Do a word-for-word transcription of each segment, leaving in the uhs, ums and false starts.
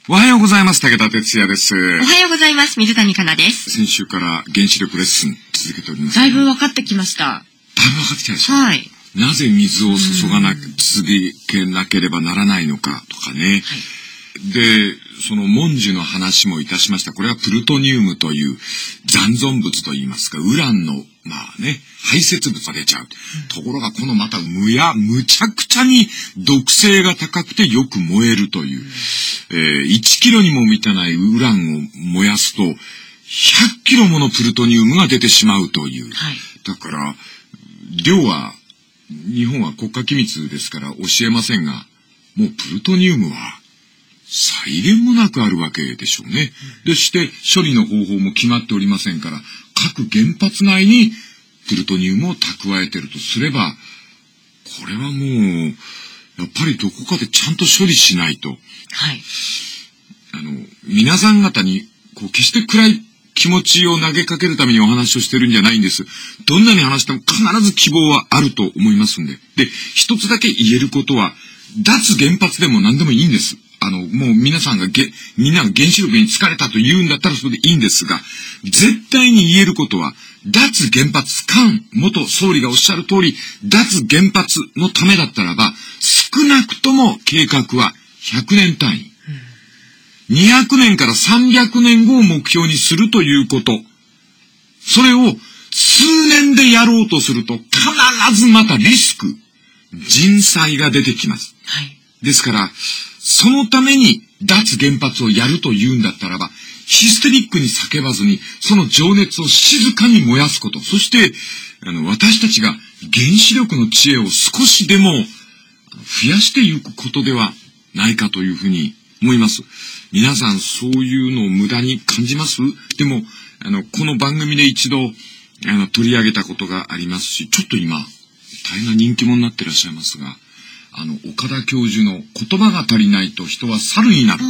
おはようございます。武田哲也です。 おはようございます。水谷香奈です。 先週から原子力レッスン続けております。 だいぶ分かってきました。 だいぶ分かってきたでしょ。 はい。 なぜ水を注がなく続けなければならないのかとかね。はい、で、その文殊の話もいたしました。これはプルトニウムという残存物といいますか、ウランのまあね、排泄物が出ちゃう。うん、ところがこのまたむや、むちゃくちゃに毒性が高くてよく燃えるという。うんえー、いちキロにも満たないウランを燃やすと、ひゃっキロものプルトニウムが出てしまうという。はい、だから、量は、日本は国家機密ですから教えませんが、もうプルトニウムは、際限もなくあるわけでしょうね。うん、でして、処理の方法も決まっておりませんから、各原発内にプルトニウムを蓄えているとすれば、これはもう、やっぱりどこかでちゃんと処理しないと。はい。あの、皆さん方に、こう、決して暗い気持ちを投げかけるためにお話をしてるんじゃないんです。どんなに話しても必ず希望はあると思いますんで。で、一つだけ言えることは、脱原発でも何でもいいんです。あの、もう皆さんがげ、みんなが原子力に疲れたと言うんだったらそれでいいんですが、絶対に言えることは、脱原発、菅元総理がおっしゃる通り、脱原発のためだったらば、少なくとも計画はひゃくねん単位。うん、にひゃくねんからさんびゃくねんごを目標にするということ。それを数年でやろうとすると、必ずまたリスク、人災が出てきます。はい、ですから、そのために脱原発をやるというんだったらば、ヒステリックに叫ばずに、その情熱を静かに燃やすこと。そして、あの、私たちが原子力の知恵を少しでも増やしていくことではないかというふうに思います。皆さんそういうのを無駄に感じます？でも、あの、この番組で一度、あの、取り上げたことがありますし、ちょっと今、大変な人気者になっていらっしゃいますが、あの、岡田教授の言葉が足りないと人は猿になるっていう、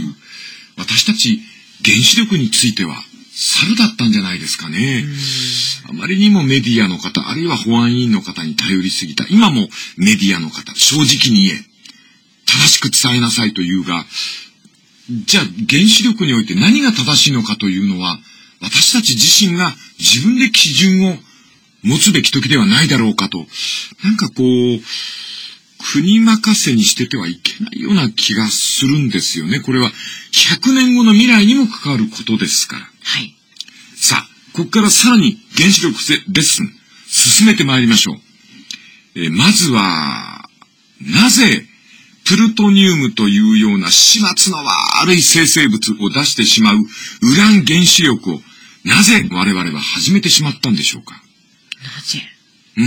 私たち原子力については猿だったんじゃないですかね。あまりにもメディアの方、あるいは保安委員の方に頼りすぎた。今もメディアの方、正直に言え、正しく伝えなさいというが、じゃあ原子力において何が正しいのかというのは、私たち自身が自分で基準を持つべき時ではないだろうかと、なんかこう、国任せにしててはいけないような気がするんですよね。これはひゃくねんごの未来にも関わることですから。はい。さあ、ここからさらに原子力レッスン、進めてまいりましょう。えー、まずは、なぜ、プルトニウムというような始末の悪い生成物を出してしまうウラン原子力を、なぜ我々は始めてしまったんでしょうか。 なぜ？ うん。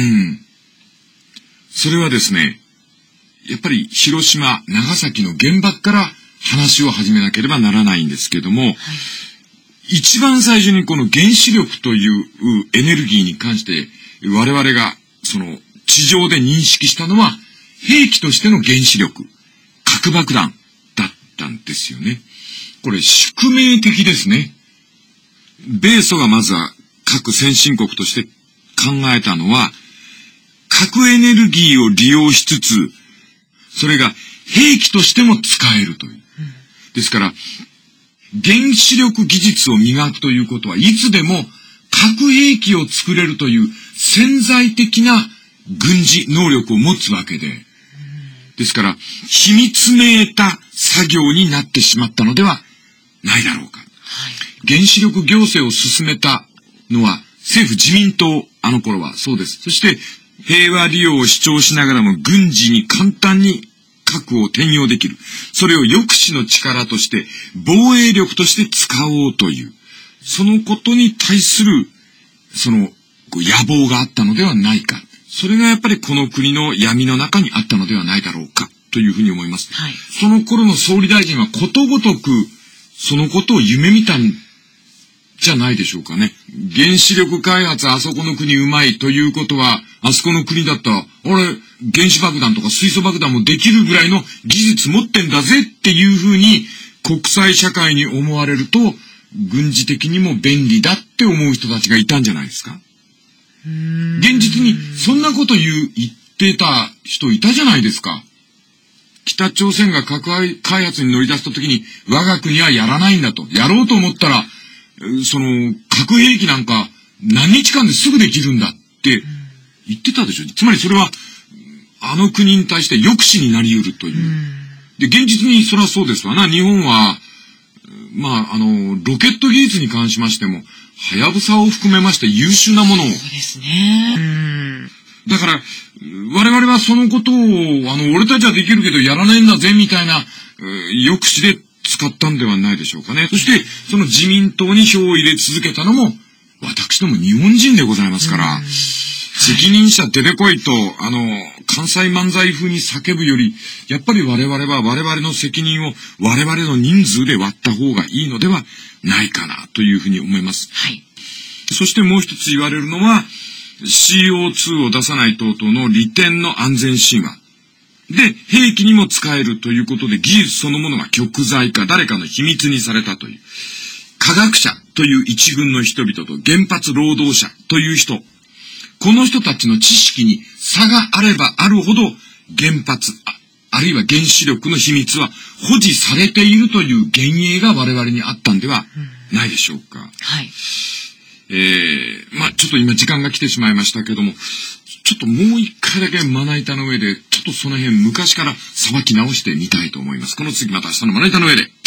それはですね、やっぱり広島、長崎の原爆から話を始めなければならないんですけども、はい、一番最初にこの原子力というエネルギーに関して我々がその地上で認識したのは兵器としての原子力、核爆弾だったんですよね。これ宿命的ですね。米ソがまずは各先進国として考えたのは、核エネルギーを利用しつつ、それが兵器としても使えるという。ですから、原子力技術を磨くということはいつでも核兵器を作れるという潜在的な軍事能力を持つわけで。ですから、秘密めいた作業になってしまったのではないだろうか。はい、原子力行政を進めたのは政府自民党、あの頃はそうです。そして、平和利用を主張しながらも軍事に簡単に核を転用できる。それを抑止の力として、防衛力として使おうという、そのことに対する、その、野望があったのではないか。それがやっぱりこの国の闇の中にあったのではないだろうか、というふうに思います。はい、その頃の総理大臣はことごとく、そのことを夢見たんじゃないでしょうかね。原子力開発あそこの国うまいということは、あそこの国だったら、あれ、原子爆弾とか水素爆弾もできるぐらいの技術持ってんだぜっていうふうに国際社会に思われると、軍事的にも便利だって思う人たちがいたんじゃないですか。うーん、現実にそんなこと言う、言ってた人いたじゃないですか。 北朝鮮が核開発に乗り出した時に我が国はやらないんだと。やろうと思ったら、その核兵器なんか何日間ですぐできるんだって言ってたでしょ。つまりそれはあの国に対して抑止になり得るという。で、現実にそれはそうですわな。日本は、まあ、あの、ロケット技術に関しましても、はやぶさを含めまして優秀なものを。そうですね。うん。 だから、我々はそのことを、あの、俺たちはできるけどやらないんだぜ、みたいな、抑止で使ったんではないでしょうかね。そして、その自民党に票を入れ続けたのも、私ども日本人でございますから、責任者出てこいと、あの、関西漫才風に叫ぶより、やっぱり我々は我々の責任を我々の人数で割った方がいいのではないかな、というふうに思います。 はい。 そしてもう一つ言われるのは、シーオーツー を出さない等々の利点の安全神話。で、兵器にも使えるということで、技術そのものが極材か誰かの秘密にされたという。科学者という一群の人々と原発労働者という人。この人たちの知識に差があればあるほど、原発、あ、あるいは原子力の秘密は保持されているという幻影が我々にあったんではないでしょうか。 はい。 えー、まあちょっと今時間が来てしまいましたけども、ちょっともう一回だけまな板の上で、ちょっとその辺昔からさばき直してみたいと思います。この次また明日のまな板の上で。